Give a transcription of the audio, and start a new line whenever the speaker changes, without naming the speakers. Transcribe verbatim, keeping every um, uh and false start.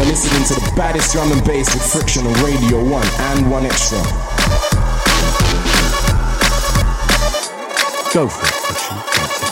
listening to the baddest drum and bass with Friction on Radio one and One Extra.
Go for it, Friction.